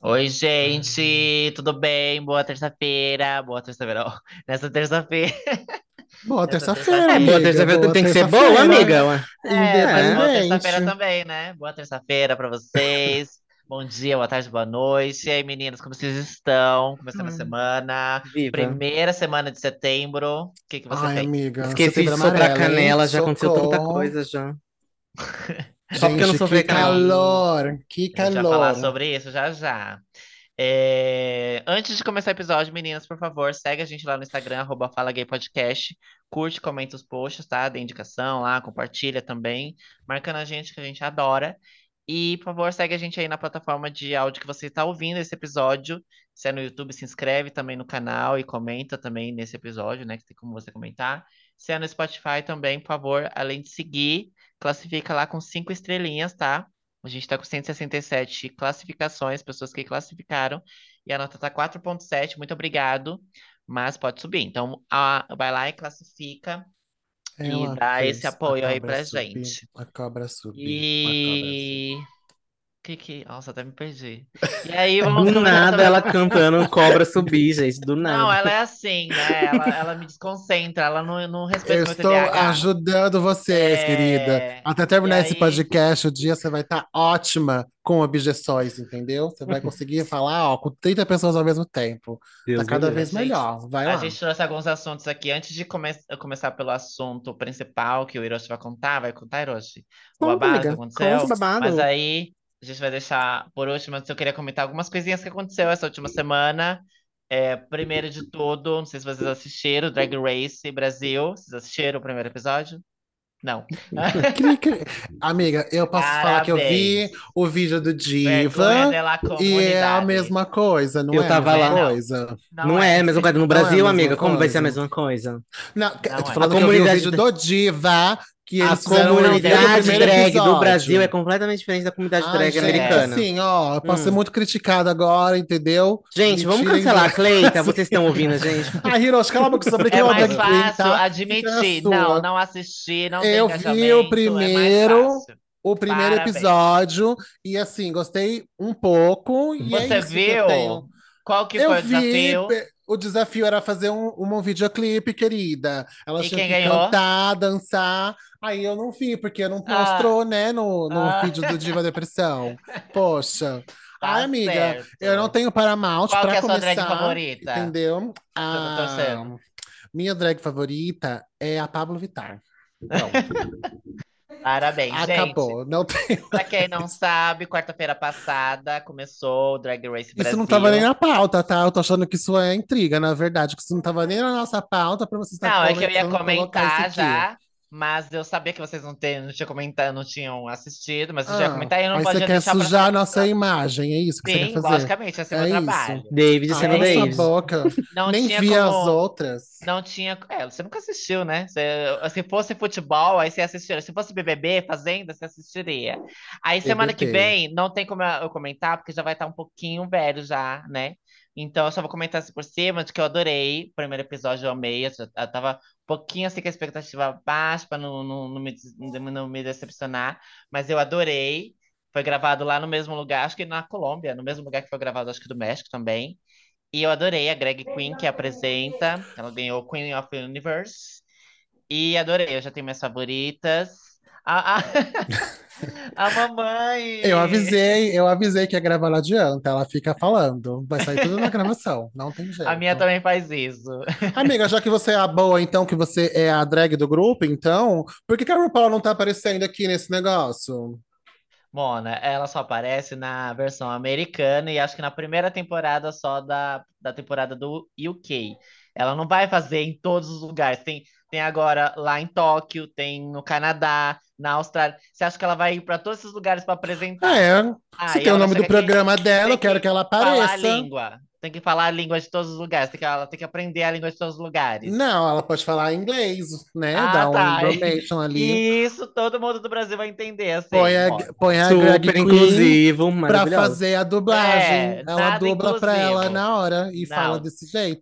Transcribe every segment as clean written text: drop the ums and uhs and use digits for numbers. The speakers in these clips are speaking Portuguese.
Oi, gente, tudo bem? Boa terça-feira. Boa terça-feira, ó. Nessa terça-feira. Boa Nessa terça-feira, É, boa terça-feira. amiga. terça-feira Boa tem que ser boa, terça-feira. amiga. Ué. Mas É. boa Independente. terça-feira também, né? Boa terça-feira pra vocês. Bom dia, boa tarde, boa noite. E aí, meninas, como vocês estão? Começando a Hum, semana. Viva. Primeira semana de setembro. O que que você Ai, fez? amiga. Esqueci de Setembro soprar amarelo, hein? canela, já aconteceu tanta Socorro. coisa já. Só porque eu não Gente, que soprei canela. E calor. Que a gente vai falar calor. sobre isso já já. Antes de começar o episódio, meninas, por favor, segue a gente lá no Instagram, @FalaGayPodcast. Curte, comenta os posts, tá? Dê indicação lá, compartilha também. Marcando a gente, que a gente adora. E, por favor, segue a gente aí na plataforma de áudio que você está ouvindo esse episódio. Se é no YouTube, se inscreve também no canal e comenta também nesse episódio, né? Que tem como você comentar. Se é no Spotify também, por favor, além de seguir, classifica lá com 5 estrelinhas, tá? A gente está com 167 classificações, pessoas que classificaram, e a nota tá 4,7. Muito obrigado, mas pode subir. Então, vai lá e classifica e Ela dá esse fez a apoio aí cobra pra subir, gente. a cobra subir, a cobra subir. E Nossa, até me perdi. E aí, Do vamos começar nada sobre ela cantando cobra subir, gente. Do Não, nada. ela é assim, né? Ela me desconcentra, ela não Eu respeita meu estou TDAH. ajudando vocês, querida. É... Até E terminar esse aí, podcast, o dia você vai estar ótima com objeções, entendeu? Você vai conseguir falar, ó, com 30 pessoas ao mesmo tempo. Tá Deus me cada a vez livre. gente, melhor. Vai a lá. gente trouxe alguns assuntos aqui. Antes de começar pelo assunto principal que o Hiroshi vai contar, Hiroshi, o Conta, babado que amiga. Conta o aconteceu. Mas babado. aí a gente vai deixar por último, antes eu queria comentar algumas coisinhas que aconteceu essa última semana. Primeiro de tudo, não sei se vocês assistiram, Drag Race Brasil. Vocês assistiram o primeiro episódio? Não. Cri, cri. Amiga, eu posso falar que eu vi Parabéns. o vídeo do Vergonha Diva da e é a comunidade. mesma coisa, não Eu é a tava mesma Vergonha lá. não. coisa? Não Não é é. a mesma coisa. No Não é a Brasil, mesma amiga, como vai ser a coisa? mesma coisa? Não, eu Não tô é. A falando que eu vi o comunidade, vídeo do Diva, que a eles fizeram um review do comunidade primeiro drag do Brasil é episódio. completamente diferente da comunidade Ai, drag gente, americana. assim, ó, eu posso ser Hum. muito criticado agora, entendeu? Gente, Me vamos tirem de. cancelar a Cleita? Vocês estão ouvindo a gente? Ai, Hiroshi, cala a boca, sobre quem É é o mais drag queen, fácil tá? Fica na admitir. Não, sua. não assisti, não tem Eu vi engajamento, é mais fácil. o primeiro Parabéns. episódio e assim, gostei um pouco e é Você isso que eu tenho. viu? Qual que Eu foi o vi, desafio? o desafio era fazer um videoclipe, querida. Elas E tinham quem que ganhou? cantar, dançar. Aí eu não vi, porque não Ah, mostrou, né, no ah, vídeo do Diva Depressão. Poxa. Ai, tá amiga, eu não certo. tenho Paramount Qual que pra é a sua drag começar, favorita? entendeu? Você tá A torcendo? minha drag favorita é a Pablo Vittar. Pronto. Parabéns, gente. Acabou. Não tem Pra quem não mais. sabe, quarta-feira passada começou o Drag Race Isso não tava nem Brasil. na pauta, tá? Eu tô achando que isso é intriga, na verdade, que isso não tava nem na nossa pauta pra você estar Não, é que eu ia começando a colocar isso comentar aqui. já, mas eu sabia que vocês não tinham comentado, não tinham assistido, mas eu já ia Ah, comentar e eu não aí você podia quer deixar pra sujar falar a no nossa episódio. imagem, é isso que você quer Sim, fazer? logicamente, esse é meu É isso. trabalho. David E Ah, sendo cala sua aí, David. boca. não Nem tinha vi as como. outras. Não tinha. Você nunca assistiu, né? Se fosse futebol, aí você assistiria. Se fosse BBB, Fazenda, você assistiria. Aí semana que BBB. vem, não tem como eu comentar, porque já vai estar um pouquinho velho já, né? Então eu só vou comentar assim por cima, de que eu adorei. O primeiro episódio eu amei. Eu tava um pouquinho assim com a expectativa baixa, pra não me decepcionar. Mas eu adorei. Foi gravado lá no mesmo lugar, acho que na Colômbia, no mesmo lugar que foi gravado, acho que do México também. E eu adorei a Greg Queen que apresenta. Ela ganhou Queen of the Universe. E adorei, eu já tenho minhas favoritas. A, a, a mamãe! Eu avisei que ia gravar, não adianta. Ela fica falando. Vai sair tudo na gravação. Não tem A minha jeito. também faz isso. Amiga, já que você é a boa, então, que você é a drag do grupo, então, por que que a RuPaul não tá aparecendo aqui nesse negócio? Mona, ela só aparece na versão americana e acho que na primeira temporada só da temporada do UK. Ela não vai fazer em todos os lugares. Tem agora lá em Tóquio, tem no Canadá, na Austrália. Você acha que ela vai ir para todos esses lugares para apresentar? É, Ah, se e tem o ela vai nome do chegar aqui programa e dela, tem eu quero que que ela falar a apareça. língua. Tem que falar a língua de todos os lugares. Ela tem que aprender a língua de todos os lugares. Não, ela pode falar inglês, né? Ah, Dar um tá. information ali. Isso todo mundo do Brasil vai entender, Põe assim. a, Ó. põe a Greg Super Queen inclusivo, pra maravilhoso. fazer a dublagem. Ela Nada dubla pra ela inclusivo. na hora e fala Não, desse jeito.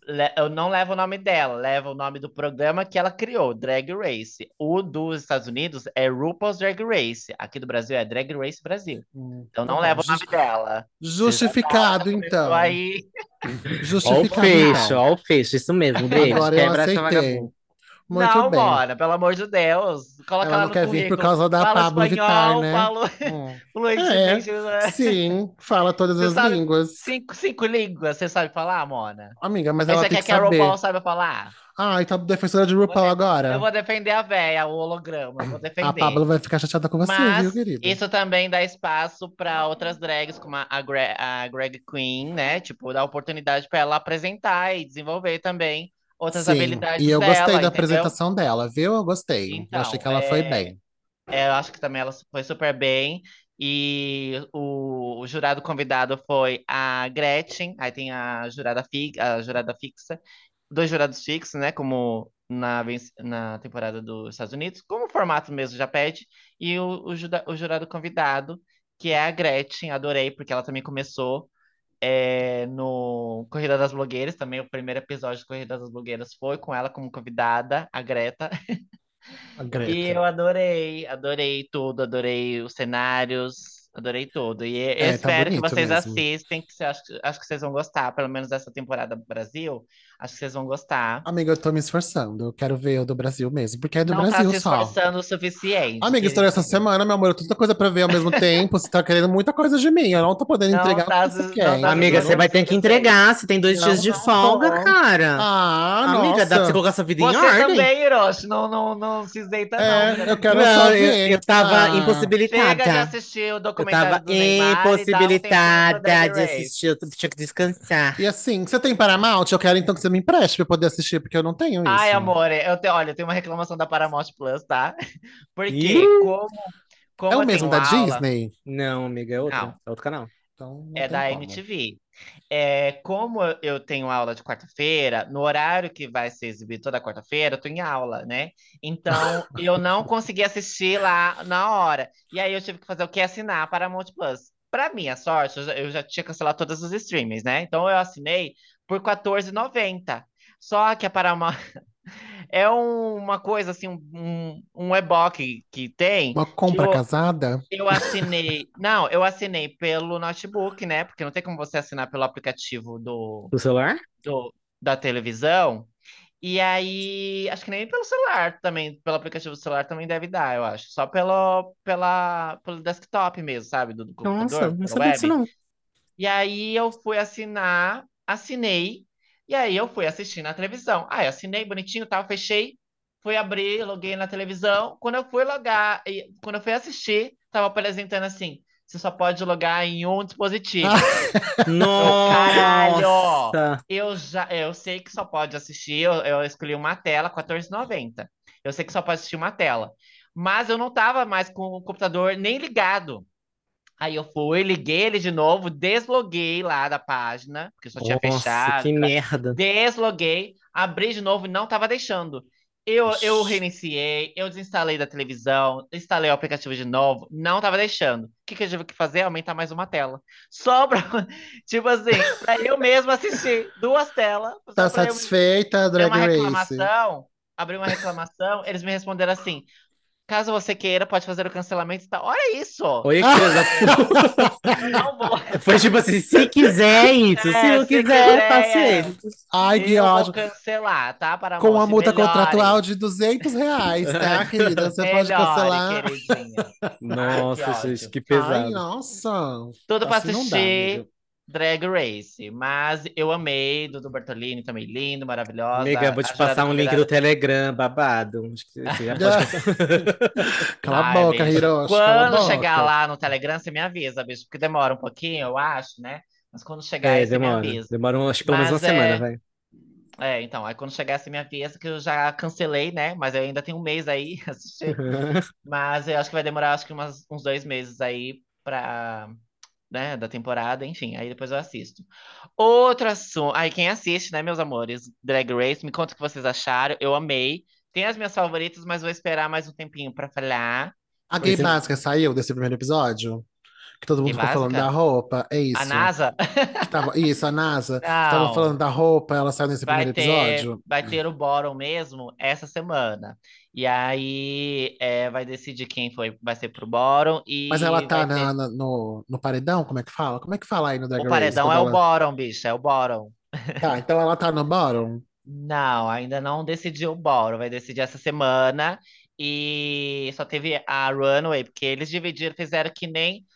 Eu não levo o nome dela, levo o nome do programa que ela criou, Drag Race. O dos Estados Unidos é RuPaul's Drag Race. Aqui do Brasil é Drag Race Brasil. Então Tá não bom. leva o nome dela. Você já Justificado, começou então. aí. Justificado, então. Ó o fecho, isso mesmo, beijo. Agora eu Quebra essa aceitei. vagabunda. Muito Não, bem. Mona, pelo amor de Deus. Coloca Ela lá não no quer vir por currículo. causa da Fala Pablo Vittar, espanhol, né? falo Hum. É, fluentemente, né? sim, fala todas Você as sabe línguas. cinco línguas, você sabe falar, Mona? Amiga, mas Aí ela você tem quer que que a RuPaul saber. saiba falar? Ai, tá defensora de Vou RuPaul de- Eu agora. vou defender a véia, o holograma, vou A defender. Pablo vai ficar chateada com você, viu, Mas querida? isso também dá espaço para outras drags, como a Greg Queen, né? Tipo, dá oportunidade para ela apresentar e desenvolver também outras Sim, e habilidades eu gostei dela, da entendeu? apresentação dela, viu? Eu gostei. Eu achei Então, que ela foi bem. eu acho que também ela foi super bem. E o jurado convidado foi a Gretchen, aí tem a jurada fixa, dois jurados fixos, né? Como na temporada dos Estados Unidos, como o formato mesmo já pede, e o jurado convidado, que é a Gretchen, adorei, porque ela também começou no Corrida das Blogueiras, também o primeiro episódio de Corrida das Blogueiras foi com ela como convidada, a Greta. A E Greta. eu adorei tudo, adorei os cenários, adorei tudo. E eu É, tá espero que bonito vocês mesmo. assistem, acho que vocês vão gostar, pelo menos dessa temporada do Brasil, acho que vocês vão gostar. Amiga, eu tô me esforçando. Eu quero ver o do Brasil mesmo, porque é do Não tá Brasil se só. esforçando o suficiente, Amiga, estourou essa queridinha. semana, meu amor. Tanta coisa pra ver ao mesmo tempo. Você tá querendo muita coisa de mim. Eu não tô podendo entregar o que você Não quer, tá se Amiga, você esforçando vai o entendeu? ter que suficiente. entregar. Você tem 2 dias de Não folga, tô. cara. Ah, Amiga, dá pra você nossa. colocar sua vida em Você ordem? também, Hiroshi, não se isenta não, É, filha da eu mãe. quero só Não, eu ver. tava Ah, Chega de impossibilitada. assistir o Eu documentário tava do Neymar e dá um tempinho pro Drag impossibilitada de Race. assistir, eu tinha que descansar. e assim, você tem Paramount? Eu quero então que você me empreste pra eu poder assistir, porque eu não tenho Ai, isso. amor, olha, eu tenho uma reclamação da Paramount Plus, tá? Ih, Porque É como o eu mesmo tenho da aula, Disney? não, amiga, é outra. não, É outro canal. Então não é tem da como. MTV. Como eu tenho aula de quarta-feira, no horário que vai ser exibido toda quarta-feira, eu tô em aula, né? Então, eu não consegui assistir lá na hora. E aí eu tive que fazer o quê? Assinar a Paramount Plus. Pra minha sorte, eu já tinha cancelado todos os streamings, né? Então eu assinei por R$ 14,90. Só que a Paramount é uma coisa assim, um e-book que tem Uma que compra casada? eu assinei. Não, eu assinei pelo notebook, né? Porque não tem como você assinar pelo aplicativo Do celular? da televisão. E aí, acho que nem pelo celular também, pelo aplicativo do celular também deve dar, eu acho. Só pelo desktop mesmo, sabe? Do Nossa, computador, não pela sabia disso web. não. E aí eu fui assinar, assinei, e aí eu fui assistir na televisão. Ah, eu assinei bonitinho, tal, fechei, fui abrir, loguei na televisão. Quando eu fui logar, quando eu fui assistir, tava apresentando assim: você só pode logar em um dispositivo. Eu, caralho! Nossa! Eu sei que só pode assistir, eu escolhi uma tela, R$ 14,90. Eu sei que só pode assistir uma tela. Mas eu não tava mais com o computador nem ligado. Aí eu fui, liguei ele de novo, desloguei lá da página, porque só tinha Nossa, fechado. que merda. Desloguei, abri de novo e não estava deixando. Eu Ixi. reiniciei, eu desinstalei da televisão, instalei o aplicativo de novo, não estava deixando. O que que eu tive que fazer? Aumentar mais uma tela. Só pra, tipo assim, para eu mesmo assistir duas telas, só Tá para eu satisfeita, ter Drag uma Race? reclamação, abrir uma reclamação, eles me responderam assim: caso você queira, pode fazer o cancelamento e tal. Olha isso! Olha que filha da Eu não vou. puta. Foi tipo assim, se quiser isso, se não Se quiser, quiser, paciência. Ai, que eu vou ódio. cancelar, tá, Com Paramount? a multa contratual Melhore. de R$ 200, tá, querida? Você pode Melhore, cancelar. queridinha. Ai, que Nossa, gente, ódio. que Ai, pesado. nossa. Tudo pra Assim não dá, amiga. assistir Drag Race. Mas eu amei. Dudu Bertolini também lindo, Amiga, maravilhosa. vou te A jurada passar um link do convidada. Telegram, babado. Acho que você já pode cancelar. Cala a Ai, boca, bicho. Hiroshi, cala a Quando chegar boca. lá no Telegram, você me avisa, bicho. Porque demora um pouquinho, eu acho, né? Mas quando chegar É, aí, você me demora. avisa. Demora, acho que pelo menos uma Mas semana, vai. então, aí quando chegar você me avisa que eu já cancelei, né? Mas eu ainda tenho um mês aí assistir. Mas eu acho que vai demorar acho que uns 2 meses aí pra, né, da temporada, enfim, aí depois eu assisto. Outro assunto. Aí quem assiste, né, meus amores? Drag Race, me conta o que vocês acharam. Eu amei. Tem as minhas favoritas, mas vou esperar mais um tempinho pra falar. A gay Esse, básica saiu desse primeiro episódio? Que todo E mundo ficou falando da básica? roupa. É A isso. NASA? Que tava, isso, a NASA. Que tava falando Não. da roupa, ela saiu nesse primeiro episódio. Vai ter o Bottom mesmo essa semana. E aí vai decidir quem vai ser pro Bottom Mas ela e tá vai ter. no paredão? Como é que fala? Como é que fala aí no Drag O Race? paredão Quando é o ela. Bottom, bicho, é o Bottom. Tá, então ela tá no bottom. Não, ainda não decidiu o Bottom, vai decidir essa semana. E só teve a Runway, porque eles dividiram, fizeram que nem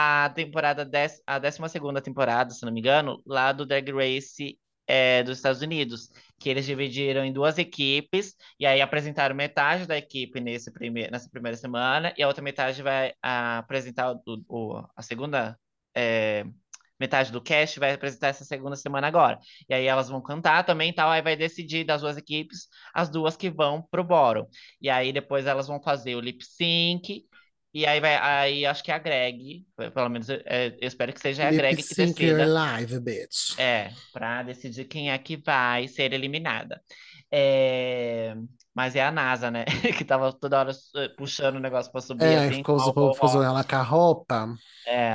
a 12ª temporada, se não me engano, lá do Drag Race dos Estados Unidos, que eles dividiram em duas equipes, e aí apresentaram metade da equipe nessa primeira semana, e a outra metade vai apresentar a segunda é, metade do cast vai apresentar essa segunda semana agora. E aí elas vão cantar também, tal, aí vai decidir das duas equipes as duas que vão pro bottom. E aí depois elas vão fazer o lip sync. E aí acho que é a Greg, pelo menos eu espero que seja a Lip Greg que Sync Your decida, Live, bitch. para decidir quem é que vai ser eliminada. É, mas é a NASA, né? Que tava toda hora puxando o negócio para subir É, assim, ficou, com o o povo ficou zoando rock. ela com a roupa. É,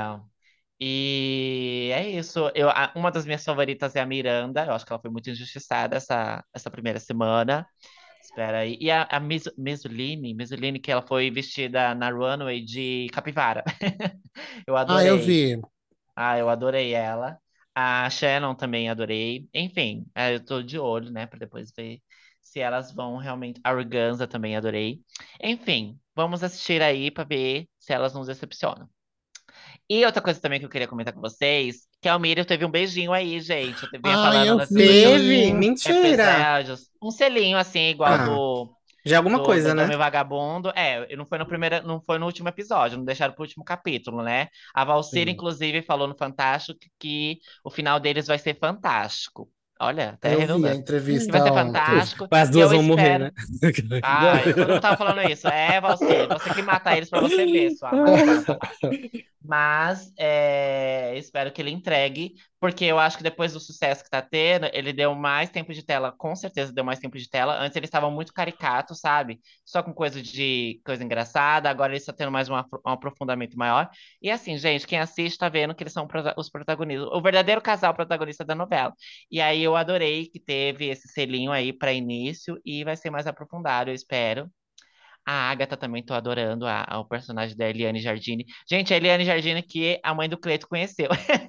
e é isso. Uma das minhas favoritas é a Miranda. Eu acho que ela foi muito injustiçada essa primeira semana. Espera aí. E a Misoline, que ela foi vestida na runway de capivara. Eu Ah, eu adorei. vi. Eu adorei ela. A Shannon também adorei. Enfim, eu tô de olho, né, pra depois ver se elas vão realmente. A Organza também adorei. Enfim, vamos assistir aí pra ver se elas nos decepcionam. E outra coisa também que eu queria comentar com vocês, que a Almírio teve um beijinho aí, gente. Eu vinha Ah, falando eu nos últimos Teve? vi. Mentira! episódios. Um selinho, assim, igual Ah, já é alguma do coisa, né? Dami Vagabundo. E não foi no primeiro, não foi no último episódio, não deixaram pro último capítulo, né? A Valcyra, Sim. inclusive, falou no Fantástico que o final deles vai ser fantástico. Olha, até Eu vi a redundância. Que vai entrevista ser ontem. fantástico. As E duas eu vão morrer, espero. né? Todo mundo tava falando isso. Valcyra, você que mata eles pra você ver, sua malvada safada. Mas espero que ele entregue, porque eu acho que depois do sucesso que tá tendo, ele deu mais tempo de tela, com certeza deu mais tempo de tela. Antes eles estavam muito caricatos, sabe? Só com coisa engraçada, agora eles estão tendo mais um aprofundamento maior. E assim, gente, quem assiste tá vendo que eles são os protagonistas, o verdadeiro casal protagonista da novela. E aí eu adorei que teve esse selinho aí para início e vai ser mais aprofundado, eu espero. A Agatha também tô adorando o personagem da Eliane Jardine. Gente, a Eliane Jardine que a mãe do Cleito conheceu.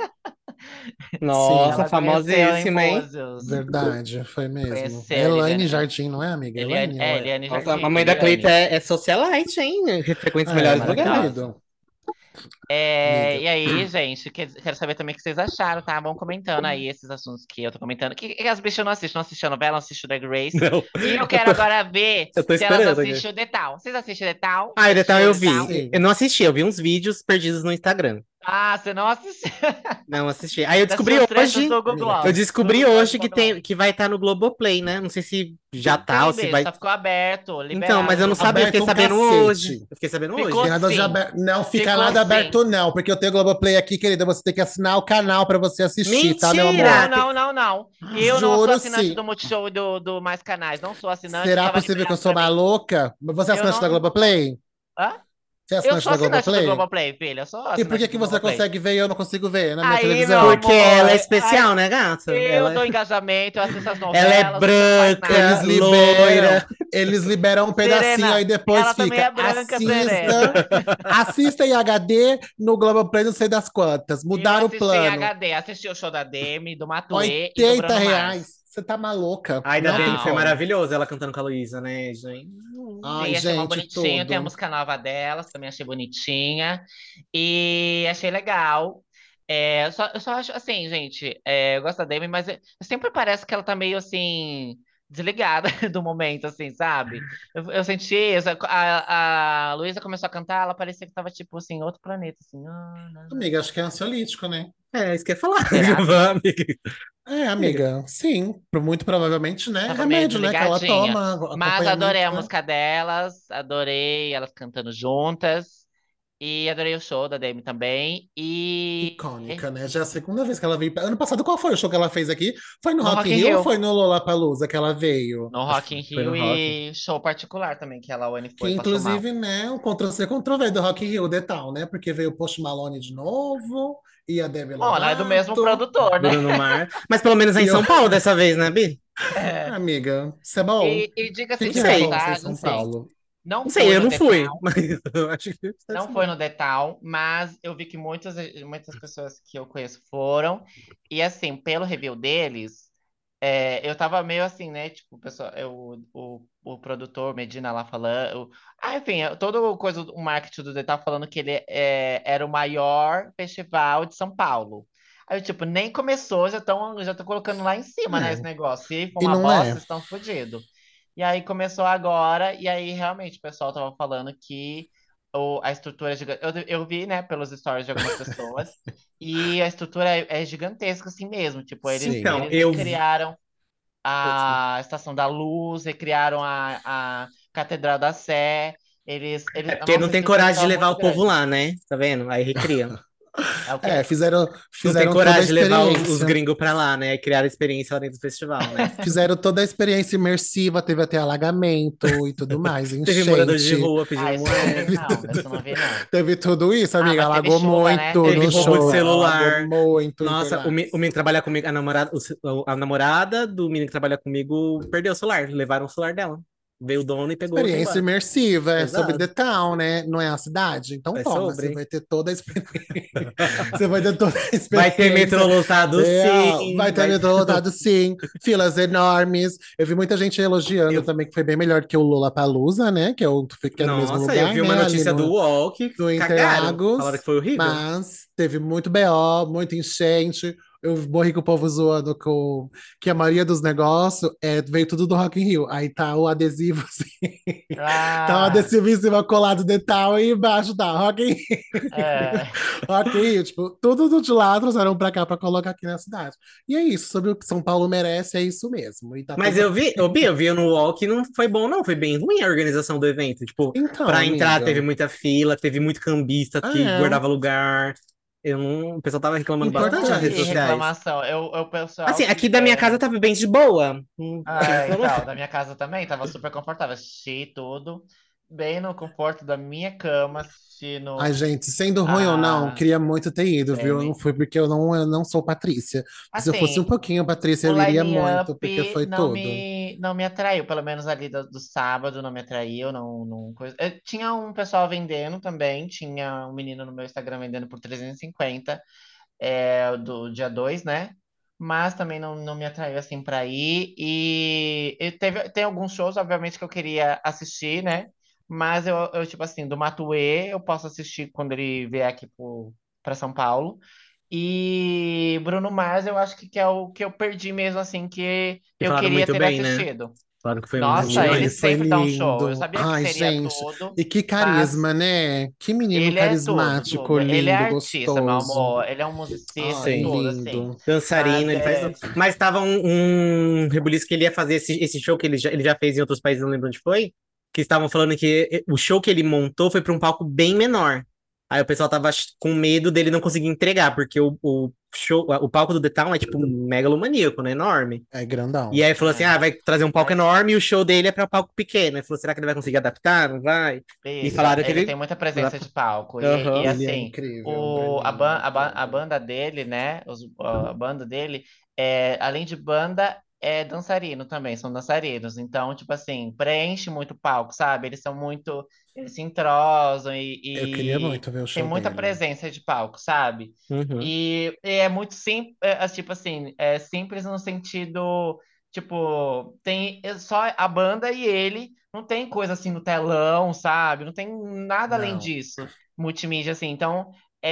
Sim, Nossa, Ela conheceu em famosíssima, hein? Búzios. verdade, foi mesmo. É Conheceu a Elaine Eliane, Jardim, não é, amiga? Elaine, Eliane Nossa, a Jardine, mãe da Cleita Eliane. é socialite, hein? Frequenta os É, melhores lugares. Maravilhosa. maravilhoso, amiga. E aí, gente, quero saber também o que vocês acharam, tá? Vão comentando aí esses assuntos que eu tô comentando. Que as bichas não assistem? Não assistem a novela, não assistem o Drag Race. Não, E eu quero agora ver eu tô se elas esperando aqui. assistem o Detal. Vocês assistem o Detal? Ah, Você e detalhe assistiu o eu vi. Detal? Eu Sim. não assisti, eu vi uns vídeos perdidos no Instagram. Você não assistiu? Não assisti. Aí eu Das descobri suas tretas hoje. do Google Amiga, Eu tem. Gloss. Do descobri Google Gloss hoje do Pokémon. que vai estar no Globoplay, né? Não sei se já tá ou Sim, se beijo, vai. só ficou aberto, Então, mas liberado eu não no sabia, eu fiquei Aberto um sabendo hoje. cacete. Eu fiquei sabendo Ficou hoje. Tem nada de sim. aberto. Não fica Ficou nada sim. aberto, não, porque eu tenho Globoplay aqui, querida. Você tem que assinar o canal pra você assistir, tá, meu Não, amor? Mentira! não, não, não. Eu não sou Juro assinante sim. do Multishow e do Mais Canais. Não sou assinante, Será tava possível que eu liberado sou pra mim. maluca? Você é Eu assinante da não. Globoplay? Hã? Você é Eu assinante sou da assinante do Globoplay? Globoplay, filha. Eu sou E por que assinante que do você Globoplay. consegue ver e eu não consigo ver na minha Aí, meu televisão? Porque ela é amor. especial, né, gata? Eu dou engajamento, eu assisto as Ela é novelas, não preciso mais Eles branca, nada. loira. liberam, eles liberam um pedacinho, Serena, aí depois ela também fica é branca, assista, Serena. assista em HD no Globoplay, não sei das quantas. Eu Mudaram o assisti em plano. HD, assisti o show da Demi, do Matuê e do 80 Bruno Mars. reais. Você tá maluca? Ai, da Não tem Demi foi Não. como. maravilhoso ela cantando com a Luísa, né, gente? Ai, Sim, achei mó gente, bonitinho. Tem a tudo. música nova delas, também achei bonitinha. E achei legal. Eu só acho assim, gente, eu gosto da Demi, mas sempre parece que ela tá meio assim, desligada do momento, assim, sabe? Eu senti isso. A Luísa começou a cantar, ela parecia que tava, tipo assim, em outro planeta, assim. Amiga, acho que é ansiolítico, né? É, isso que eu ia falar. Será, amiga? Amiga. É, Amiga. amiga, sim. Muito provavelmente, né? Tava meio Remédio, né? Que ela desligadinha. toma, Mas adorei acompanhamento, a né? música delas, adorei elas cantando juntas. E adorei o show da Demi também. E Icônica, né? Já é a segunda vez que ela veio. Ano passado, qual foi o show que ela fez aqui? Foi no no Rock Rock in in Rio ou Rio. foi no Lollapalooza que ela veio? No Rock in Foi no Rio rock. e show particular também, que a Lawane Que foi, passou mal. inclusive, né, o Ctrl-C, Ctrl-V do Rock in Rio, The Town, né? Porque veio o Post Malone de novo, e a Demi Bom, não é do mesmo Lovato. produtor, né? Bruno Mars. Mas pelo menos é em E eu, São Paulo dessa vez, né, Bi? É. amiga, isso é bom? O E que diga-se Não de que é sei. bom ser em passagem, São assim, Paulo? não Não sei, foi eu no não The fui. Town, Mas eu acho que deve não ser foi bom. no The Town, mas eu vi que muitas pessoas que eu conheço foram. E assim, pelo review deles, eu tava meio assim, né? Tipo, o pessoal, o produtor Medina lá falando. Enfim, toda o coisa, o marketing do The Town falando que ele era o maior festival de São Paulo. Aí, eu, tipo, nem começou, já tô colocando lá em cima, né, esse É, negócio. Se for e uma não bosta, é. vocês estão fodidos. E aí começou agora, e aí realmente o pessoal tava falando que a estrutura é gigante. Eu vi, né, pelos stories de algumas pessoas, e a estrutura é gigantesca assim mesmo. Tipo, eles, Sim. Então, eles eu. recriaram a Estação da Luz, recriaram a Catedral da Sé. É porque não Nossa, eles tem têm um coragem de festival levar muito o povo grande. lá, né? Tá vendo? Aí recria. É o É, quê? fizeram, Não tem fizeram toda a coragem de levar os experiência. gringos pra lá, né? Aí criaram a experiência lá dentro do festival, né? Fizeram toda a experiência imersiva, teve até alagamento e tudo mais, Teve morador de enchente. rua Ah, pedindo isso eu não vi, moeda. não. Isso eu não vi, não. Teve tudo isso, Ah, amiga. mas teve Alagou chuva, né? muito Teve no Teve roubo de show. chuva. Alagou celular. muito em Nossa, o Interlagos. menino que trabalha comigo, a namorada do menino que trabalha comigo perdeu o celular. Levaram o celular dela. Veio o dono e pegou e foi Experiência embora. imersiva, é sobre Exato. The Town, né? Não é a cidade? Então É toma, você sobre. vai ter toda a experiência. Você vai ter toda a Vai ter metrô experiência lotado, real. sim. Vai ter metrô lotado, sim. Filas enormes. Eu vi muita gente elogiando Eu... também que foi bem melhor que o Lollapalooza, né? Que é no mesmo Nossa, eu lugar, vi uma né? Ali notícia do no, UOL que no cagaram. Falaram Interlagos, que foi horrível. mas teve muito BO, muita enchente. Eu morri com o povo zoando com que a maioria dos negócios veio tudo do Rock in Rio. Aí tá o adesivo, assim, tá o Ah, adesivo em cima colado de tal e embaixo tá Rock in Rio, é. Rock in Rio. Tipo, tudo de lá trouxeram pra cá pra colocar aqui na cidade. E é isso, sobre o que São Paulo merece, é isso mesmo. E tá Mas tudo eu bem. vi, eu vi no UOL que não foi bom, não. Foi bem ruim a organização do evento. Tipo, Então, pra entrar teve amiga, muita fila, teve muito cambista que é guardava lugar. Eu não, o pessoal tava reclamando Eu bastante nas não redes vi importante. sociais. reclamação. O Assim, pessoal aqui que da minha casa tava bem de boa. Não tive problema. então, da minha casa também, tava super confortável. Assisti tudo, bem no conforto da minha cama, Ai, assistindo gente, sendo ruim ou não, a queria muito ter ido, viu? Eu não Demi. fui porque eu não sou Patrícia. Se eu fosse um Assim, pouquinho Patrícia, o eu iria muito, porque line-up foi não tudo. me, não me atraiu, pelo menos ali do sábado não me atraiu, tinha um pessoal vendendo também, tinha um menino no meu Instagram vendendo por 350, do dia 2, né? Mas também não me atraiu assim para ir. Tem alguns shows, obviamente, que eu queria assistir, né? Mas tipo assim, do Matuê eu posso assistir quando ele vier aqui para São Paulo. E Bruno Mars, eu acho que é o que eu perdi mesmo, assim, que E eu falaram queria muito ter bem, né? assistido. Falaram que foi Ai, Nossa, ele ele demais. foi sempre dá um show. Eu lindo. sabia que Ai, seria gente, tudo, e que mas carisma, né? Que menino ele é tudo, carismático, tudo. Ele é lindo, artista, meu gostoso. amor. Ele é um musicista, Ai, Sim. todo, assim. lindo. Dançarino, Mas ele faz. Mas tava um rebuliço que ele ia fazer esse show que ele já fez em outros países, não lembro onde foi. Que estavam falando que o show que ele montou foi para um palco bem menor. Aí o pessoal tava com medo dele não conseguir entregar, porque o show, o palco do The Town é tipo megalomaníaco, né? Enorme. É E grandão. aí falou assim: é, ah, vai trazer um palco mas enorme e o show dele é para palco pequeno. Ele falou: será que ele vai conseguir adaptar? Não vai? E isso, falaram que ele ele. tem muita presença de palco. E Aham. Ele é assim, incrível, ele é a tudo. banda dele, né? A banda dele, além de banda, é dançarino também, são dançarinos. Então, tipo assim, preenche muito o palco, sabe? Eles são muito. Eles se entrosam Eu queria e muito ver o tem show muita dele. presença de palco, sabe? Uhum. E é muito simples, tipo assim, é simples no sentido. Tipo, tem só a banda e ele. Não tem coisa assim no telão, sabe? Não tem nada além Não. disso, multimídia, assim. Então,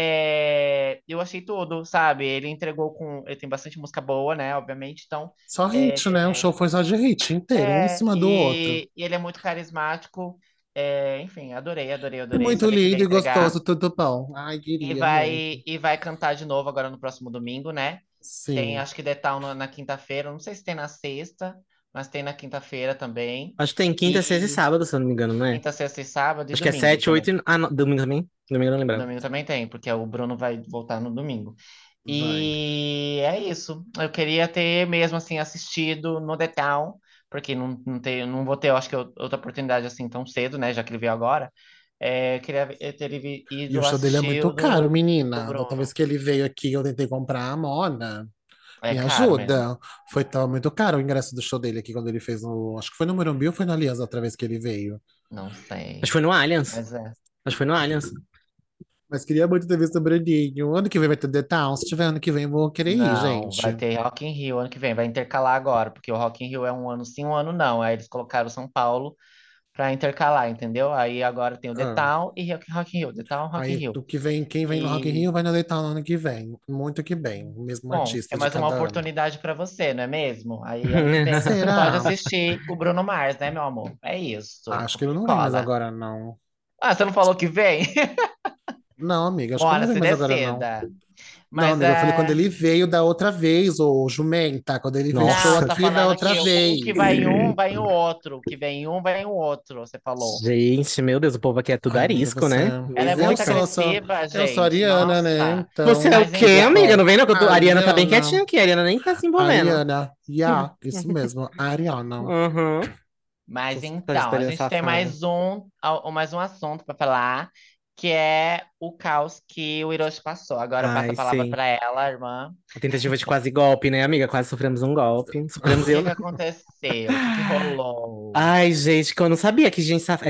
eu achei tudo, sabe? Ele entregou com. Ele tem bastante música boa, né? Obviamente. Então, Só hit, né? O é, show foi só de hit inteiro, um em cima do outro. e ele é muito carismático. Enfim, adorei, adorei, E adorei. muito Sabia que ele ia lindo e entregar. gostoso, tudo bom. Ai, E queria muito. vai, e vai cantar de novo agora no próximo domingo, né? Tem, Sim. acho que The Town na quinta-feira. Não sei se tem na sexta, mas tem na quinta-feira também. Acho que tem quinta, sexta e E sábado, se eu não me engano, não é? quinta, sexta e sábado e Acho que é domingo 7, 8 também. e... Ah, não, domingo também? Domingo eu não lembrava. Domingo também tem, porque o Bruno vai voltar no domingo. Vai. E é isso. Eu queria ter mesmo assim assistido no The Town, porque não vou ter, eu acho que outra oportunidade assim tão cedo, né? Já que ele veio agora. Eu queria ter E o ido show dele é assistir muito o caro, do menina. Da outra vez Bruno. que ele veio aqui, eu tentei comprar a Mona. É Me caro mesmo. ajuda. Foi tão muito caro o ingresso do show dele aqui quando ele fez no. Acho que foi no Morumbi ou foi na Aliança outra vez que ele veio. Não Acho que sei. foi no Allianz. Mas é. Acho que foi no Allianz. Mas queria muito ter visto o Bruninho. Ano que vem vai ter The Town. Se tiver ano que vem, eu vou querer ir, Não, vai gente. ter Rock in Rio ano que vem, vai intercalar agora, porque o Rock in Rio é um ano sim, um ano não. Aí eles colocaram São Paulo para intercalar, entendeu? Aí agora tem o The Ah, Town e Rock in Rio, The Town, Rock in aí Rio. o que vem, quem vem no Rock in E, Rio vai no The Town no ano que vem. Muito que bem. O mesmo bom, é artista de mais uma cada ano. oportunidade para você, não é mesmo? Aí ano que vem você pode Será? assistir o Bruno Mars, né, meu amor? É isso. Acho que ele Copia e não vem mais cola. agora, não. Ah, você não falou que vem? Não, amiga, acho que ele não Bora, vem se mais agora, não. decida. Não, Mas amiga, eu falei quando é. ele veio da outra vez, ô Jumenta, quando ele fez show Não, você Nossa. tá aqui da falando outra que o que vez. vai em um, vai em o outro. O que vem em um, vai em o outro, você falou. Gente, meu Deus, o povo aqui é tudo Ai, amiga, arisco, você. né? Ela é Eu muito sou, agressiva, eu sou gente. Ariana, né? Nossa. Você é Então. o Mas quê, amiga? então, Não vem, não, que a Ariana tá bem Ariana. quietinha aqui. A Ariana nem tá se envolvendo. Ariana. Isso mesmo. Ariana. Uhum. mas então, a Sagitariana gente tem safada. mais um assunto para falar, que é o caos que o Hiroshi passou. Agora passa a Ai, palavra sim. para ela, irmã. A tentativa de quase golpe, né, amiga? Quase sofremos um golpe. O Sofremos eu, que que não. aconteceu? O que que rolou? Ai, gente, que eu não sabia que gente safada.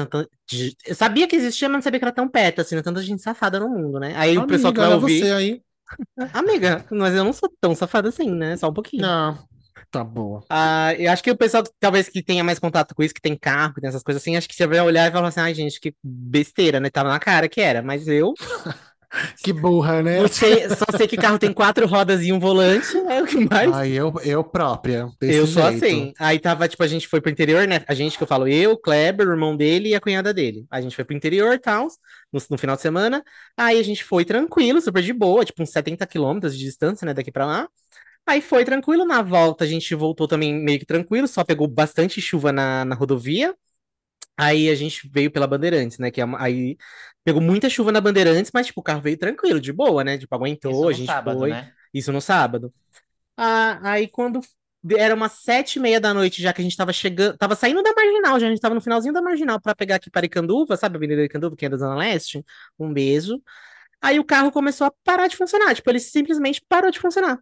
Eu sabia que existia, mas não sabia que era tão perto, assim, né? Tanta gente safada no mundo, né? Aí o pessoal que Amiga, vai olha você ouvir. aí. Amiga, mas eu não sou tão safada assim, né? Só um pouquinho. Não, tá boa. Ah, eu acho que o pessoal, talvez, que tenha mais contato com isso, que tem carro, que tem essas coisas assim, acho que você vai olhar e falar assim, ai, gente, que besteira, né? Tava na cara que era. Mas eu Que burra, né? só sei que carro tem quatro rodas e um volante, é o que mais. Ai, eu própria, Eu desse sou jeito. assim. Aí tava, tipo, a gente foi pro interior, né? A gente que eu falo, eu, Kleber, o irmão dele e a cunhada dele. A gente foi pro interior e tal, no final de semana. Aí a gente foi tranquilo, super de boa, tipo, uns 70 quilômetros de distância, né, daqui pra lá. Aí foi tranquilo, na volta a gente voltou também meio que tranquilo, só pegou bastante chuva na rodovia. Aí a gente veio pela Bandeirantes, né? Aí pegou muita chuva na Bandeirantes, mas tipo, o carro veio tranquilo, de boa, né? Tipo, Isso aguentou, a no gente sábado, foi. né? Isso no sábado. Ah, aí quando era umas 7h30 da noite, já que a gente tava chegando, tava saindo da Marginal, já a gente tava no finalzinho da Marginal pra pegar aqui para Icanduva, sabe, a Avenida Icanduva, que é da Zona Leste? Um beijo. Aí o carro começou a parar de funcionar, tipo, ele simplesmente parou de funcionar.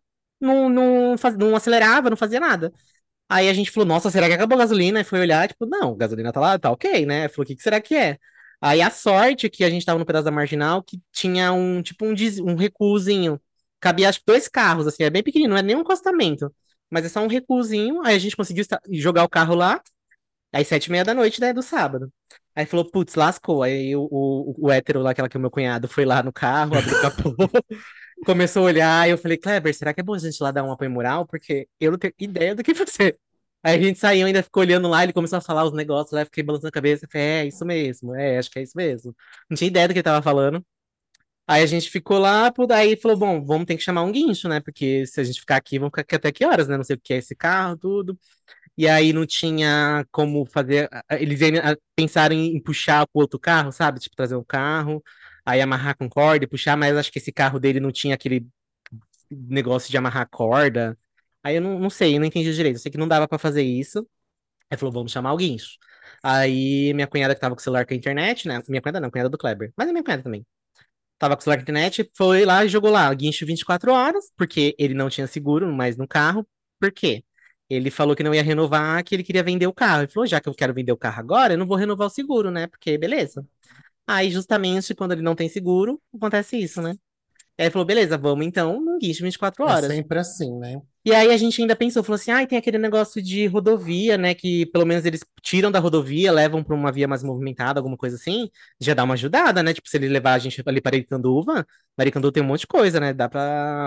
Não acelerava, não fazia nada. Aí a gente falou, nossa, será que acabou a gasolina? E foi olhar, tipo, não, a gasolina tá lá, tá ok, né? Falou, o que que será que é? Aí a sorte é que a gente tava no pedaço da Marginal que tinha um recuozinho. Cabia, acho que dois carros, assim, é bem pequenininho, não é nem um acostamento. Mas é só um recuozinho, aí a gente conseguiu jogar o carro lá, aí 7h30 da noite, né, do sábado. Aí falou, putz, lascou. Aí o hétero lá, aquela que é o meu cunhado, foi lá no carro, abriu o capô, começou a olhar, e eu falei, Kleber, será que é bom a gente lá dar um apoio moral? Porque eu não tenho ideia do que fazer. Aí a gente saiu, ainda ficou olhando lá, ele começou a falar os negócios lá, eu fiquei balançando a cabeça, eu falei, é, isso mesmo, acho que é isso mesmo. Não tinha ideia do que ele tava falando. Aí a gente ficou lá, aí falou, bom, vamos ter que chamar um guincho, né? Porque se a gente ficar aqui, vamos ficar aqui até que horas, né? Não sei o que é esse carro, tudo. E aí não tinha como fazer. Eles pensaram em puxar o outro carro, sabe? Tipo, trazer um carro, aí amarrar com corda e puxar, mas acho que esse carro dele não tinha aquele negócio de amarrar corda. Aí eu não sei, eu não entendi direito. Eu sei que não dava pra fazer isso. Aí falou, vamos chamar o guincho. Aí minha cunhada que tava com o celular com a internet, né? Minha cunhada não, cunhada do Kleber. Mas a minha cunhada também. Tava com o celular com a internet, foi lá e jogou lá, guincho 24 horas, porque ele não tinha seguro mais no carro. Por quê? Ele falou que não ia renovar, que ele queria vender o carro. Ele falou, já que eu quero vender o carro agora, eu não vou renovar o seguro, né? Porque beleza. Aí, justamente, quando ele não tem seguro, acontece isso, né? Aí ele falou, beleza, vamos então no guincho 24 É horas. sempre assim, né? E aí a gente ainda pensou, falou assim, ai, tem aquele negócio de rodovia, né, que pelo menos eles tiram da rodovia, levam para uma via mais movimentada, alguma coisa assim, já dá uma ajudada, né? Tipo, se ele levar a gente ali para Aricanduva, Aricanduva tem um monte de coisa, né? Dá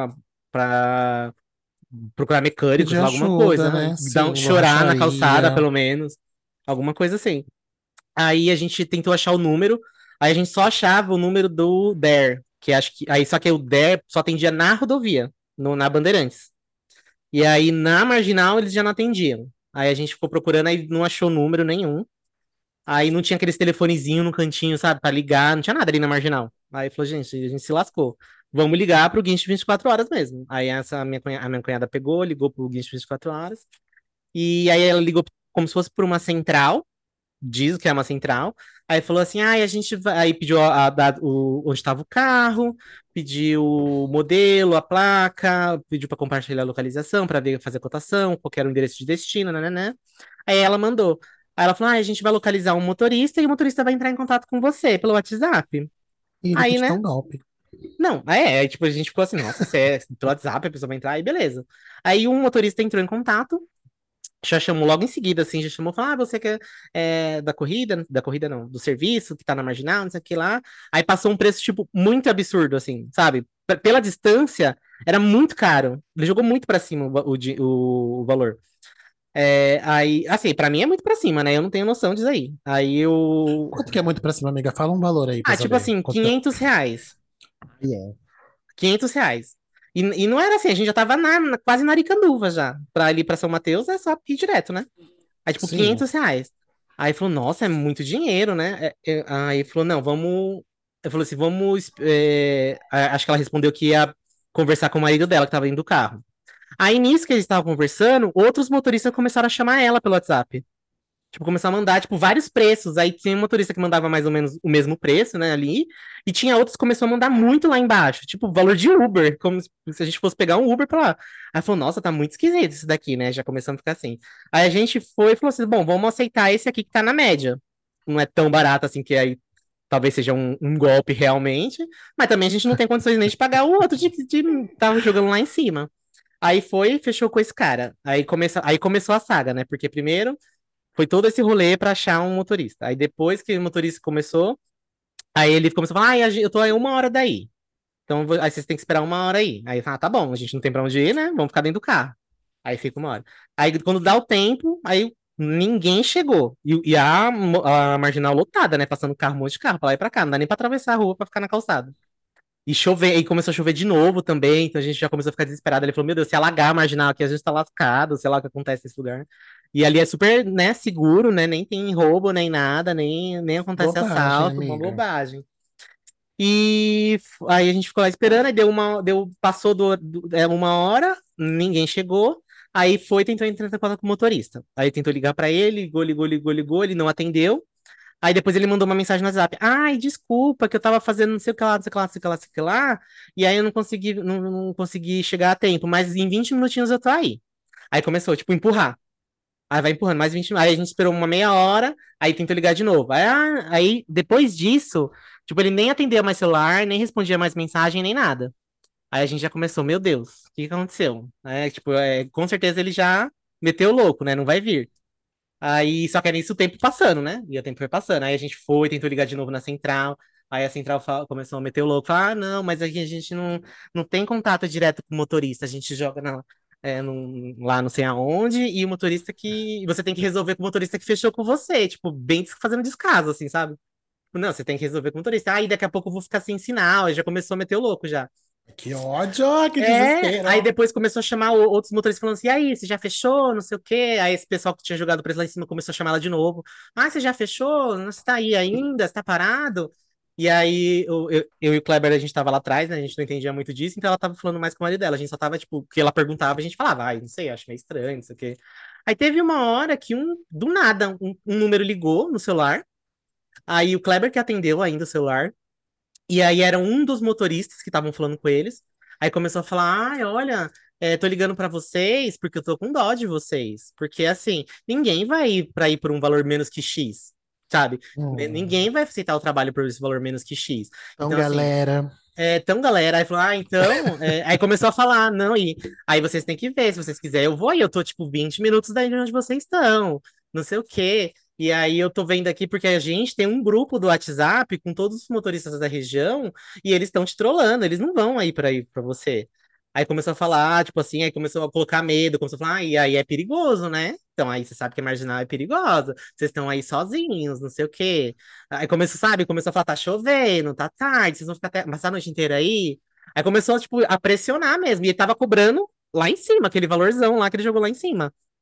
pra procurar mecânicos Pedir lá, alguma ajuda, coisa, né? Sim, chorar na calçada, borracharia. pelo menos, alguma coisa assim. Aí a gente tentou achar o número, aí a gente só achava o número do DER, que acho que, aí só que o DER só atendia na rodovia, na Bandeirantes. E aí, na Marginal, eles já não atendiam. Aí a gente ficou procurando, aí não achou número nenhum. Aí não tinha aqueles telefonezinho no cantinho, sabe, pra ligar, não tinha nada ali na marginal. Aí falou, gente, a gente se lascou. Vamos ligar pro Guincho 24 horas mesmo. Aí a minha cunhada pegou, ligou pro Guincho 24 horas. E aí ela ligou como se fosse por uma central, diz que é uma central. Aí falou assim: ah, a gente vai. Aí pediu onde estava o carro, pediu o modelo, a placa, pediu para compartilhar a localização, para ver, fazer a cotação, qual que era o endereço de destino, né? Aí ela mandou. Aí ela falou: ah, a gente vai localizar um motorista e o motorista vai entrar em contato com você pelo WhatsApp. E ele Aí, quis dar né? um golpe. Não, aí, tipo, a gente ficou assim, nossa, se é pelo WhatsApp, a pessoa vai entrar, aí beleza. Aí um motorista entrou em contato, já chamou logo em seguida, assim, já chamou, falou, ah, você que é da corrida não, do serviço, que tá na marginal, não sei o que lá. Aí passou um preço, tipo, muito absurdo, assim, sabe? Pela distância, era muito caro. Ele jogou muito pra cima o valor. Aí, assim, pra mim é muito pra cima, né? Eu não tenho noção disso aí. Aí eu... Quanto que é muito pra cima, amiga? Fala um valor aí pra Ah, tipo saber. assim, Quanto que R$ 500. é? É. R$ 500. E não era assim, a gente já tava quase na Aricanduva já. Pra ir pra São Mateus é só ir direto, né? Aí, tipo, Sim. R$ 500. Aí falou, nossa, é muito dinheiro, né? Aí falou, não, vamos. Eu falou assim, vamos. Acho que ela respondeu que ia conversar com o marido dela, que tava indo do carro. Aí, nisso que eles estavam conversando, outros motoristas começaram a chamar ela pelo WhatsApp. Tipo, começou a mandar, tipo, vários preços. Aí tinha um motorista que mandava mais ou menos o mesmo preço, né, ali. E tinha outros que começou a mandar muito lá embaixo. Tipo, valor de Uber. Como se a gente fosse pegar um Uber pra lá. Aí falou, nossa, tá muito esquisito isso daqui, né? Já começamos a ficar assim. Aí a gente foi e falou assim, bom, vamos aceitar esse aqui que tá na média. Não é tão barato assim, que aí talvez seja um golpe realmente. Mas também a gente não tem condições nem de pagar o outro de tava jogando lá em cima. Aí foi e fechou com esse cara. Aí começou a saga, né? Porque primeiro foi todo esse rolê pra achar um motorista. Aí depois que o motorista começou, aí ele começou a falar: ah, eu tô aí 1 hora daí. Então aí vocês têm que esperar 1 hora aí. Aí fala: ah, tá bom, a gente não tem pra onde ir, né? Vamos ficar dentro do carro. Aí fica 1 hora. Aí quando dá o tempo, aí ninguém chegou. E a marginal lotada, né? Passando carro, um monte de carro pra lá e pra cá. Não dá nem pra atravessar a rua pra ficar na calçada. E chover, e começou a chover de novo também, então a gente já começou a ficar desesperado. Ele falou: Meu Deus, se alagar a marginal aqui, a gente tá lascado, sei lá o que acontece nesse lugar. E ali é super, né, seguro, né? Nem tem roubo, nem nada, nem acontece Bobagem, assalto, uma amiga. bobagem. E aí a gente ficou lá esperando, aí passou 1 hora, ninguém chegou. Aí tentou entrar em contato com o motorista. Aí tentou ligar pra ele, ligou, ele não atendeu. Aí depois ele mandou uma mensagem no WhatsApp. Ai, desculpa, que eu tava fazendo não sei o que lá, não sei o que lá, não sei o que lá, não sei o que lá. E aí eu não consegui chegar a tempo, mas em 20 minutinhos eu tô aí. Aí começou, tipo, empurrar. Aí vai empurrando mais 20 minutos. Aí a gente esperou uma meia hora, aí tentou ligar de novo. Aí depois disso, tipo, ele nem atendia mais celular, nem respondia mais mensagem, nem nada. Aí a gente já começou, meu Deus, o que que aconteceu? Tipo, com certeza ele já meteu o louco, né? Não vai vir. Aí, só que era isso o tempo passando, né? E o tempo foi passando. Aí a gente foi, tentou ligar de novo na central. Aí a central começou a meter o louco. Falou, ah, não, mas aqui a gente não tem contato direto com o motorista. A gente joga lá não sei aonde. E o motorista que... Você tem que resolver com o motorista que fechou com você. Tipo, bem fazendo descaso, assim, sabe? Não, você tem que resolver com o motorista. Aí daqui a pouco eu vou ficar sem sinal. Aí já começou a meter o louco já. Que ódio, que Aí desespero. depois começou a chamar outros motoristas falando assim, e aí, você já fechou, não sei o quê. Aí esse pessoal que tinha jogado o preço lá em cima começou a chamar ela de novo. Ah, você já fechou? Você tá aí ainda? Você tá parado? E aí eu e o Kleber, a gente tava lá atrás, né? A gente não entendia muito disso, então ela tava falando mais com o marido dela. A gente só tava, tipo, o que ela perguntava, a gente falava, ai, não sei, acho meio estranho, não sei o quê. Aí teve uma hora que do nada, um número ligou no celular. Aí o Kleber que atendeu ainda o celular. E aí era um dos motoristas que estavam falando com eles. Aí começou a falar: ai, olha, tô ligando pra vocês porque eu tô com dó de vocês. Porque assim, ninguém vai ir por um valor menos que X, sabe? Hum. Ninguém vai aceitar o trabalho por esse valor menos que X. Então, Então, assim, galera. então, galera, aí falou, então. Aí começou a falar, não, e aí vocês têm que ver, se vocês quiserem, eu vou, e eu tô, tipo, 20 minutos daí de onde vocês estão, não sei o quê. E aí eu tô vendo aqui porque a gente tem um grupo do WhatsApp com todos os motoristas da região e eles estão te trollando, eles não vão aí pra você. Aí começou a falar, tipo assim, aí começou a colocar medo, começou a falar, e aí é perigoso, né? Então aí você sabe que a marginal é perigosa, vocês estão aí sozinhos, não sei o quê. Aí começou, sabe? Começou a falar, tá chovendo, tá tarde, vocês vão ficar passar a noite inteira aí. Aí começou, tipo, a pressionar mesmo. E ele tava cobrando lá em cima, aquele valorzão lá que ele jogou lá em cima.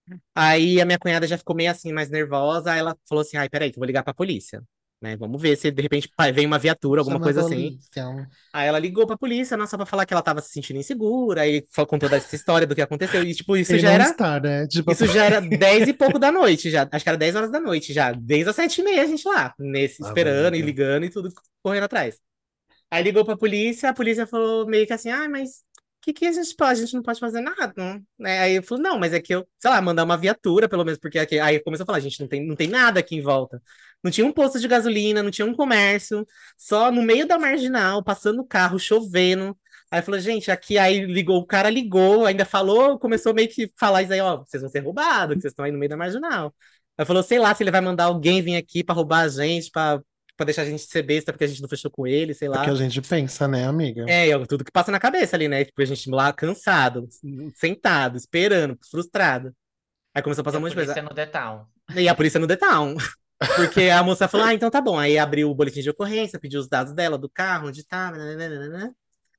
Aí a minha cunhada já ficou meio assim, mais nervosa. Aí ela falou assim: ai, peraí, que eu vou ligar pra polícia. Né? Vamos ver se de repente vem uma viatura, alguma Chama a coisa assim. polícia. Aí ela ligou pra polícia, não, só pra falar que ela tava se sentindo insegura, aí contou dessa história do que aconteceu. E, tipo, Quem não está, né? Tipo, isso já era 10 e pouco da noite, já. Acho que era 10 horas da noite já. Desde as 7h30 a gente lá, nesse, esperando e amiga. ligando e tudo correndo atrás. Aí ligou pra polícia, a polícia falou meio que assim, ah, mas o que a gente pode? A gente não pode fazer nada, não. Né? Aí eu falei, não, mas é que eu, sei lá, mandar uma viatura, pelo menos, porque aqui... Aí começou a falar, gente, não tem nada aqui em volta. Não tinha um posto de gasolina, não tinha um comércio, só no meio da marginal, passando o carro, chovendo. Aí falou, gente, aqui, aí ligou, o cara ligou, ainda falou, começou meio que falar isso aí, ó, vocês vão ser roubados, que vocês estão aí no meio da marginal. Aí falou, sei lá, se ele vai mandar alguém vir aqui pra roubar a gente, pra deixar a gente ser besta, porque a gente não fechou com ele, sei É o que lá. a gente pensa, né, amiga? Tudo que passa na cabeça ali, né? Tipo, a gente lá cansado, sentado, esperando, frustrado. Aí começou a E passar a um monte de coisa. polícia no The Town. E a polícia no The Town. Porque a moça falou, ah, então tá bom. Aí abriu o boletim de ocorrência, pediu os dados dela, do carro, onde tá, nananana.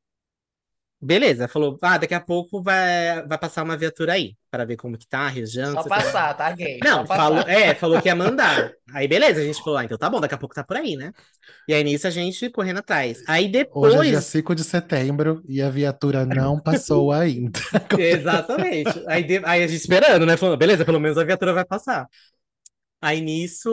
Beleza, falou, ah, daqui a pouco vai passar uma viatura aí, para ver como que tá a região, Só que você tá... passar, tá, gay? Só Não, falou, passar. falou que ia mandar. Aí beleza, a gente falou, ah, então tá bom, daqui a pouco tá por aí, né? E aí nisso a gente correndo atrás. Aí Hoje é dia depois 5 de setembro e a viatura não passou ainda. exatamente. Aí a gente esperando, né? Falando, beleza, pelo menos a viatura vai passar. Aí nisso,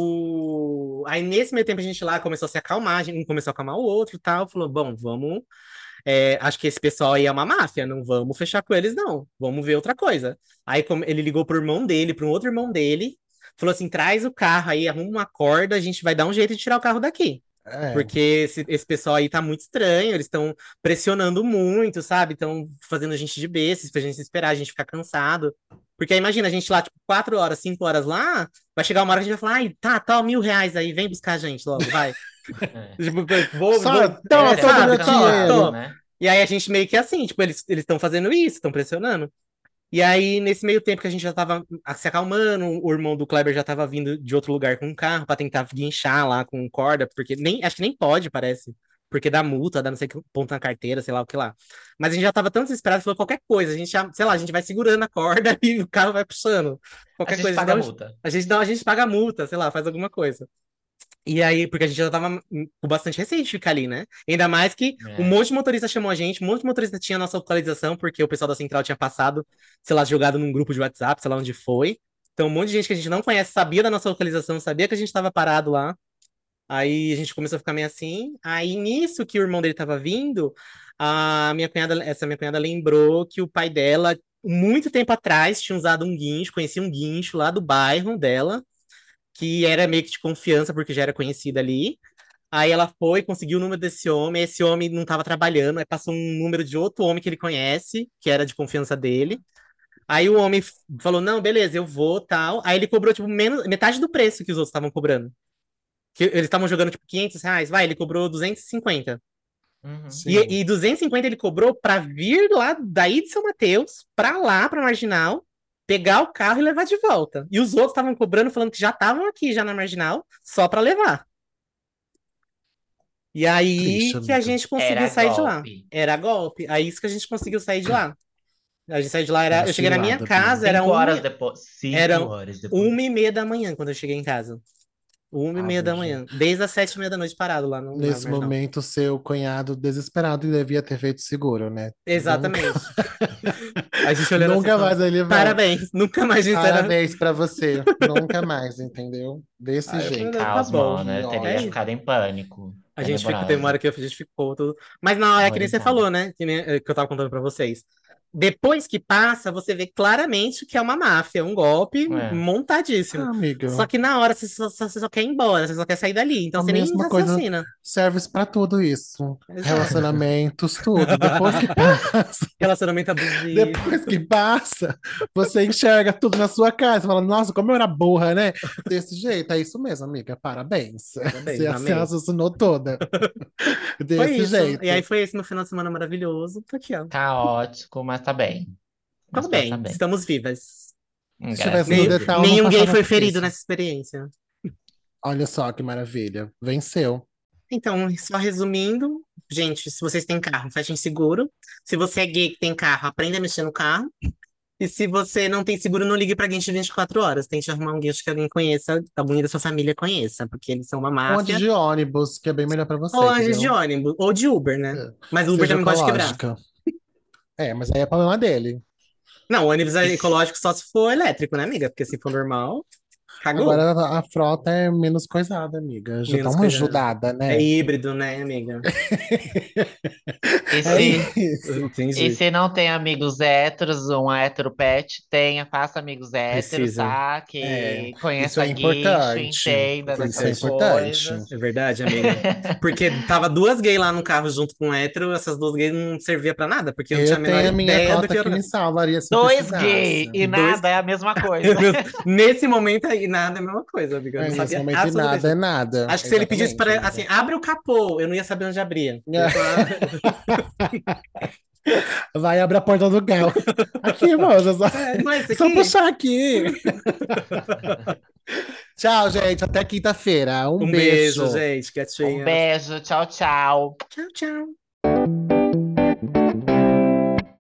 Aí nesse meio tempo a gente lá começou a se acalmar, um começou a acalmar o outro e tal. Falou, bom, vamos. Acho que esse pessoal aí é uma máfia, não vamos fechar com eles, não. Vamos ver outra coisa. Aí ele ligou pro irmão dele, para um outro irmão dele, falou assim: traz o carro aí, arruma uma corda, a gente vai dar um jeito de tirar o carro daqui. É, Porque esse pessoal aí tá muito estranho, eles estão pressionando muito, sabe? Estão fazendo a gente de besta, pra gente esperar, a gente ficar cansado. Porque aí, imagina, a gente lá, tipo, 4 horas, 5 horas lá, vai chegar uma hora que a gente vai falar, ai, tá, R$ 1.000 aí, vem buscar a gente logo, vai. É. Tipo, vou, só vou, toma Eles já todo o estavam meu sabe? cansados, dinheiro. Tô. né? E aí a gente meio que assim, tipo, eles estão fazendo isso, estão pressionando. E aí, nesse meio tempo que a gente já tava se acalmando, o irmão do Kleber já tava vindo de outro lugar com um carro pra tentar guinchar lá com corda, porque acho que nem pode, parece. Porque dá multa, dá não sei que ponto na carteira, sei lá o que lá. Mas a gente já tava tão desesperado, falou qualquer coisa, a gente já, sei lá, a gente vai segurando a corda e o carro vai puxando. A Qualquer gente coisa, paga a multa. a gente paga a multa, sei lá, faz alguma coisa. E aí, porque a gente já tava com bastante receio de ficar ali, né? Ainda mais que um É. monte de motorista chamou a gente, um monte de motorista tinha a nossa localização, porque o pessoal da central tinha passado, sei lá, jogado num grupo de WhatsApp, sei lá onde foi. Então, um monte de gente que a gente não conhece sabia da nossa localização, sabia que a gente tava parado lá. Aí a gente começou a ficar meio assim. Aí, nisso que o irmão dele tava vindo, essa minha cunhada lembrou que o pai dela, muito tempo atrás, tinha usado um guincho, conhecia um guincho lá do bairro dela que era meio que de confiança, porque já era conhecida ali. Aí ela foi, conseguiu o número desse homem, esse homem não estava trabalhando, aí passou um número de outro homem que ele conhece, que era de confiança dele. Aí o homem falou: não, beleza, eu vou, tal. Aí ele cobrou, tipo, metade do preço que os outros estavam cobrando. Que eles estavam jogando, tipo, R$ 500, vai, ele cobrou 250. Uhum. Sim. E 250 ele cobrou pra vir lá daí de São Mateus, pra lá, pra Marginal, pegar o carro e levar de volta. E os outros estavam cobrando, falando que já estavam aqui, já na Marginal, só pra levar. E Triste, aí que a amiga. gente conseguiu Era sair de lá. golpe. Era golpe. Aí isso que a gente conseguiu sair de lá. A gente saiu de lá, Era eu cheguei na minha cilada, Bia. casa, 5 horas depois. era 5 horas 1h30 depois. da manhã quando eu cheguei em casa. Uma e meia Ave, da manhã. gente. Desde as 7h30 da noite parado lá no na Nesse Marginal. momento, seu cunhado desesperado devia ter feito seguro, né? Nunca, Exatamente. A gente olhando assim, nunca falando, mais ele vai. parabéns, nunca mais isso era. Parabéns pra você. Nunca mais, entendeu? Desse Aí eu Que falei, jeito. "Não, tá caos, bom. mano. Eu É teria Ódio. isso. ficado em pânico. A gente ficou, tem uma Tenebrosa. hora que a gente ficou tudo. Mas não, é que nem você Horrorizada. falou, né? Que eu tava contando pra vocês. Depois que passa, você vê claramente que é uma máfia, um golpe É. montadíssimo. Ah, Só amiga, que na hora você só quer ir embora, você só quer sair dali. Então a você nem mesma coisa raciocina. serve pra tudo isso. Exato. Relacionamentos, tudo. Depois que passa, Relacionamento abusivo. depois que passa, você enxerga tudo na sua cara. Você fala, nossa, como eu era burra, né? Desse jeito. É isso mesmo, amiga. Parabéns. Parabéns, Você amei. raciocinou toda. Foi Desse isso. E aí jeito. foi esse meu final de semana maravilhoso. Tô aqui, ó. Caótico, mas tá bem. Tudo Mas passa bem, bem. estamos vivas. Se Graças estivesse a no Nem, Detal, não Deus. nenhum gay passava foi por ferido isso. nessa experiência. Olha só que maravilha. Venceu. Então, só resumindo, gente, se vocês têm carro, fechem seguro. Se você é gay que tem carro, aprenda a mexer no carro. E se você não tem seguro, não ligue pra guincho 24 horas. Tente arrumar um guincho que alguém conheça, alguém da sua família conheça, porque eles são uma Ou antes máfia. de ônibus, que é bem melhor pra Ou você, anjos de entendeu? ônibus, ou de Uber, né? É. Mas o Uber Seja também pode quebrar. ecológica. É, mas aí é problema dele. Não, o ônibus é E se- ecológico só se for elétrico, né, amiga? Porque se for normal, cagou. Agora a frota é menos coisada, amiga. Já dá Menos uma cuidado. ajudada, É né? híbrido, né, amiga? e É se, isso. e Entendi. se não tem amigos héteros, um hétero pet, faça amigos héteros, Precisa. tá? É, Que isso é conheça guincho, importante. entenda Isso é dessas Importante. importante. coisas. É verdade, amiga. Porque tava duas gays lá no carro junto com um hétero, essas duas gays não servia pra nada, porque eu não tinha Eu a menor tenho a minha ideia do cota que que era. me salvaria se eu Dois precisasse. gay e Dois. nada é a mesma coisa. Nesse momento aí, nada é a mesma coisa, amiga. Eu É, não nesse sabia momento nada absolutamente. é nada. Acho que se ele pedisse Exatamente, para, amiga. assim, abre o capô, eu não ia saber onde abria. Eu ia falar, Vai abrir a porta do carro. Aqui, moça, não é isso só aqui? puxar aqui. Tchau, gente. Até quinta-feira. Um Um beijo, beijo. gente. Um Quietinha. beijo, tchau, tchau. Tchau, tchau.